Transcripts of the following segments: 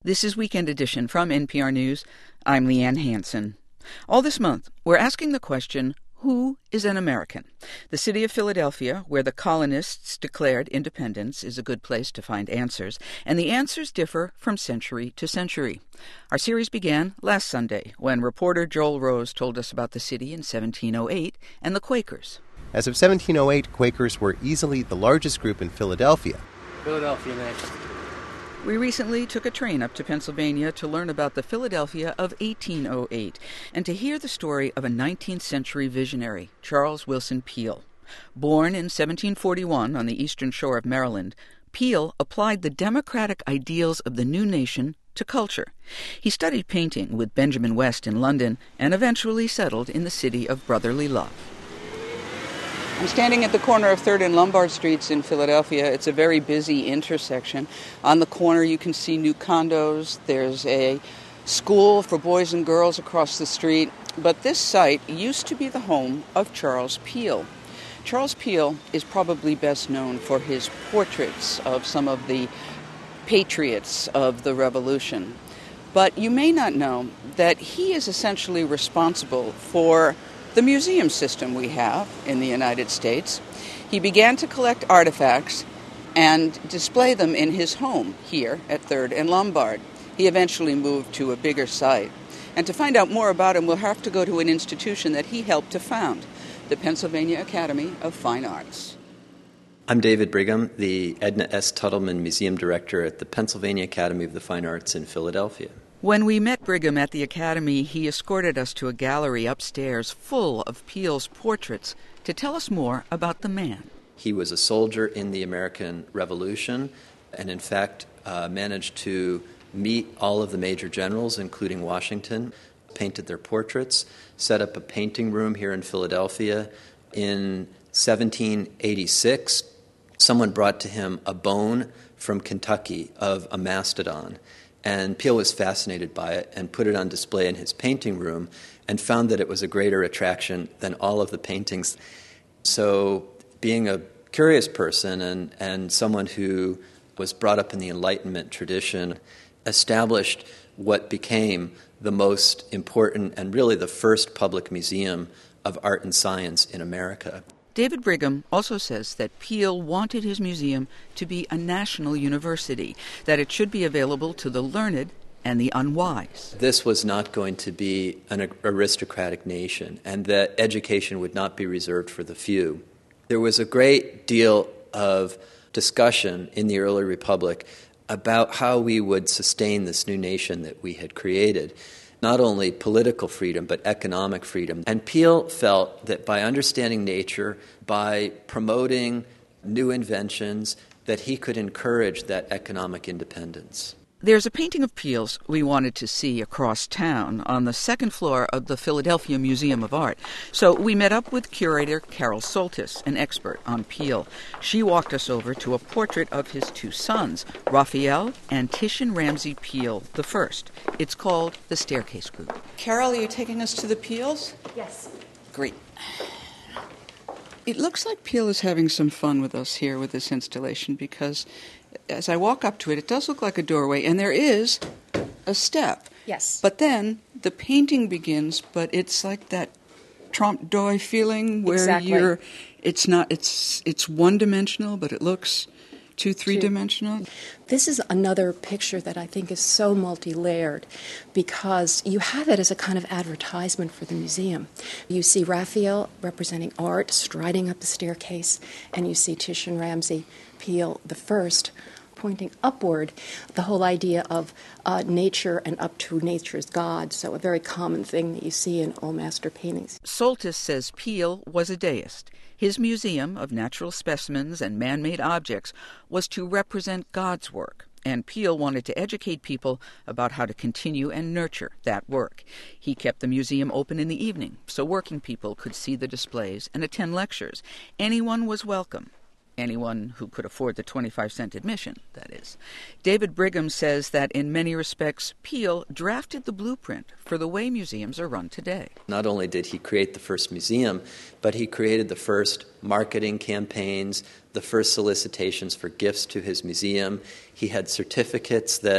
This is Weekend Edition from NPR News. I'm Leanne Hansen. All this month, we're asking the question, who is an American? The city of Philadelphia, where the colonists declared independence, is a good place to find answers, and the answers differ from century to century. Our series began last Sunday, when reporter Joel Rose told us about the city in 1708 and the Quakers. As of 1708, Quakers were easily the largest group in Philadelphia. Philadelphia next. We recently took a train up to Pennsylvania to learn about the Philadelphia of 1808 and to hear the story of a 19th century visionary, Charles Willson Peale. Born in 1741 on the eastern shore of Maryland, Peale applied the democratic ideals of the new nation to culture. He studied painting with Benjamin West in London and eventually settled in the city of brotherly love. I'm standing at the corner of 3rd and Lombard Streets in Philadelphia. It's a very busy intersection. On the corner you can see new condos. There's a school for boys and girls across the street. But this site used to be the home of Charles Peale. Charles Peale is probably best known for his portraits of some of the patriots of the Revolution. But you may not know that he is essentially responsible for the museum system we have in the United States. He began to collect artifacts and display them in his home here at 3rd and Lombard. He eventually moved to a bigger site. And to find out more about him, we'll have to go to an institution that he helped to found, the Pennsylvania Academy of Fine Arts. I'm David Brigham, the Edna S. Tuttleman Museum Director at the Pennsylvania Academy of the Fine Arts in Philadelphia. When we met Brigham at the Academy, he escorted us to a gallery upstairs full of Peale's portraits to tell us more about the man. He was a soldier in the American Revolution and, in fact, managed to meet all of the major generals, including Washington, painted their portraits, set up a painting room here in Philadelphia. In 1786, someone brought to him a bone from Kentucky of a mastodon. And Peale was fascinated by it and put it on display in his painting room and found that it was a greater attraction than all of the paintings. So being a curious person and someone who was brought up in the Enlightenment tradition, established what became the most important and really the first public museum of art and science in America. David Brigham also says that Peale wanted his museum to be a national university, that it should be available to the learned and the unwise. This was not going to be an aristocratic nation, and that education would not be reserved for the few. There was a great deal of discussion in the early republic about how we would sustain this new nation that we had created. Not only political freedom, but economic freedom. And Peale felt that by understanding nature, by promoting new inventions, that he could encourage that economic independence. There's a painting of Peale's we wanted to see across town on the second floor of the Philadelphia Museum of Art. So we met up with curator Carol Soltis, an expert on Peale. She walked us over to a portrait of his two sons, Raphael and Titian Ramsay Peale the First. It's called The Staircase Group. Carol, are you taking us to the Peales? Yes. Great. It looks like Peale is having some fun with us here with this installation because as I walk up to it, it does look like a doorway, and there is a step. Yes. But then the painting begins, but it's like that trompe l'oeil feeling where exactly. It's one-dimensional, but it looks three-dimensional. This is another picture that I think is so multi-layered because you have it as a kind of advertisement for the museum. You see Raphael representing art striding up the staircase, and you see Titian Ramsay Peale the First pointing upward, the whole idea of nature and up to nature's God, so a very common thing that you see in all master paintings. Soltis says Peale was a deist. His museum of natural specimens and man-made objects was to represent God's work, and Peale wanted to educate people about how to continue and nurture that work. He kept the museum open in the evening so working people could see the displays and attend lectures. Anyone was welcome. Anyone who could afford the 25-cent admission, that is. David Brigham says that in many respects, Peale drafted the blueprint for the way museums are run today. Not only did he create the first museum, but he created the first marketing campaigns, the first solicitations for gifts to his museum. He had certificates that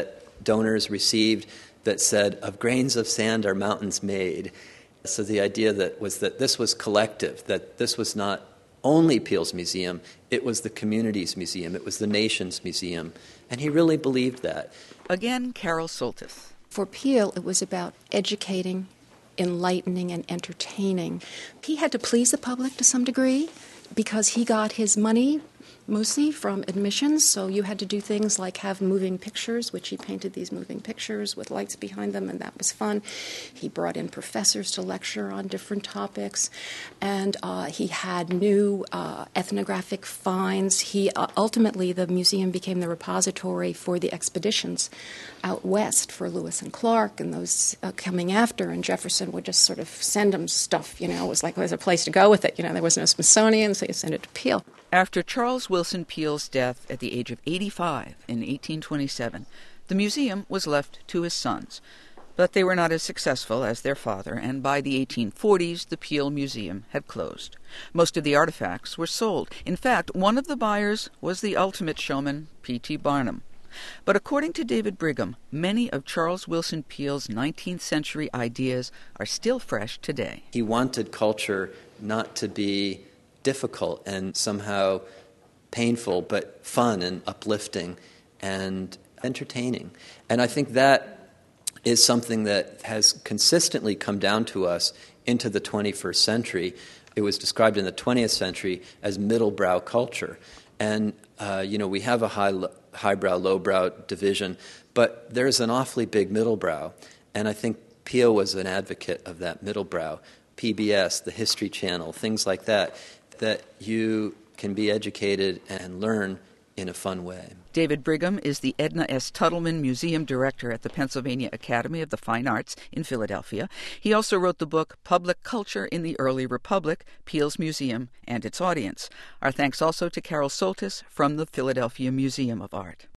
donors received that said, "Of grains of sand are mountains made." So the idea that this was collective, that this was not only Peale's museum, it was the community's museum, it was the nation's museum. And he really believed that. Again, Carol Soltis. For Peale, it was about educating, enlightening, and entertaining. He had to please the public to some degree because he got his money mostly from admissions, so you had to do things like have moving pictures, which he painted these moving pictures with lights behind them, and that was fun. He brought in professors to lecture on different topics, and he had new ethnographic finds. He ultimately, the museum became the repository for the expeditions out west for Lewis and Clark and those coming after, and Jefferson would just sort of send him stuff, it was like there's a place to go with it. There was no Smithsonian, so you send it to Peale. After Charles Willson Peale's death at the age of 85 in 1827, the museum was left to his sons. But they were not as successful as their father, and by the 1840s, the Peale Museum had closed. Most of the artifacts were sold. In fact, one of the buyers was the ultimate showman, P.T. Barnum. But according to David Brigham, many of Charles Willson Peale's 19th century ideas are still fresh today. He wanted culture not to be difficult and somehow painful, but fun and uplifting and entertaining. And I think that is something that has consistently come down to us into the 21st century. It was described in the 20th century as middle-brow culture. And, we have a highbrow, lowbrow division, but there's an awfully big middle brow. And I think Peale was an advocate of that middle brow. PBS, the History Channel, things like that you can be educated and learn in a fun way. David Brigham is the Edna S. Tuttleman Museum Director at the Pennsylvania Academy of the Fine Arts in Philadelphia. He also wrote the book Public Culture in the Early Republic, Peale's Museum and Its Audience. Our thanks also to Carol Soltis from the Philadelphia Museum of Art.